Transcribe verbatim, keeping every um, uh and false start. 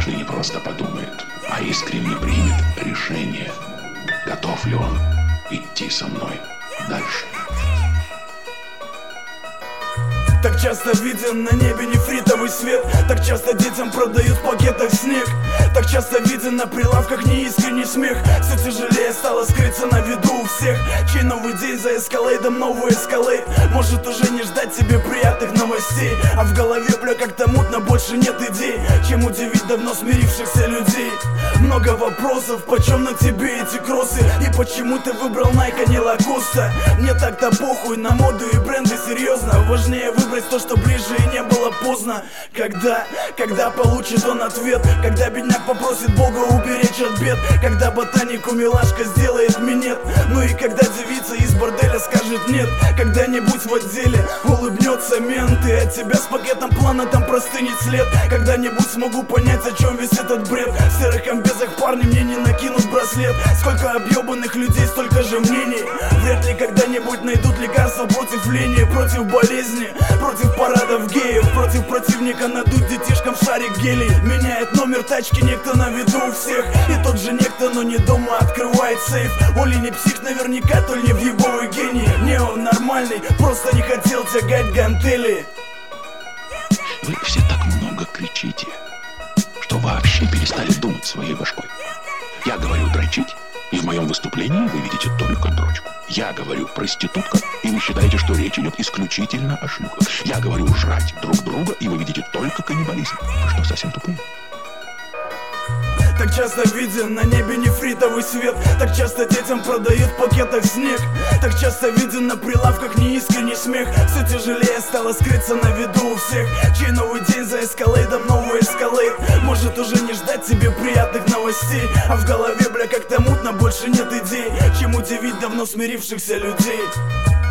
каждый не просто подумает, а искренне примет решение, готов ли он идти со мной дальше. Так часто виден на небе нефритовый свет, так часто детям продают в пакетах снег, так часто виден на прилавках неискренний смех. Все тяжелее стало скрыться на виду у всех, чей новый день за эскалейдом новый эскалейт. Может уже не ждать тебе приятных новостей, а в голове, бля, как-то мутно, больше нет идей, чем удивить давно смирившихся людей. Много вопросов, почем на тебе эти кроссы, и почему ты выбрал Nike, а не Lacoste. Мне так-то похуй на моду и бренды, серьезно. Важнее выбрать то, что ближе и не было поздно. Когда, когда получит он ответ, когда бедняк попросит Бога уберечь от бед, когда ботанику милашка сделает минет, ну и когда девица из борделя скажет нет, когда-нибудь в отделе улыбнется мент, и от тебя с пакетом плана там простынет след. Когда-нибудь смогу понять, о чем весь этот бред. В серых комбезах парни мне не накинут браслет. Сколько объебанных людей, столько же мнений. Вряд ли когда-нибудь найдут лекарства против лени, против болезни, против парадов геев, против противника надуть детишкам шарик гелий. Меняет номер тачки некто на виду у всех, и тот же некто, но не дома, открывает сейф. Оли не псих наверняка, то ли не въебовый гений. Не, он нормальный, просто не хотел тягать гантели. Вы все так много кричите, что вообще перестали думать своей башкой. Я говорю дрочить, и в моем выступлении вы видите только дрочку. Я говорю проститутка, и вы считаете, что речь идет исключительно о шлюхах. Я говорю жрать друг друга, и вы видите только каннибализм. Вы что, совсем тупые? Так часто виден на небе нефритовый свет, так часто детям продают в пакетах снег, так часто виден на прилавках неискренний смех. Все тяжелее стало скрыться на виду у всех, чей новый день за эскалейдом новый эскалейт. Может уже не ждать тебе приятных новостей, а в голове, бля, как-то мутно, больше нет идей, чем удивить давно смирившихся людей.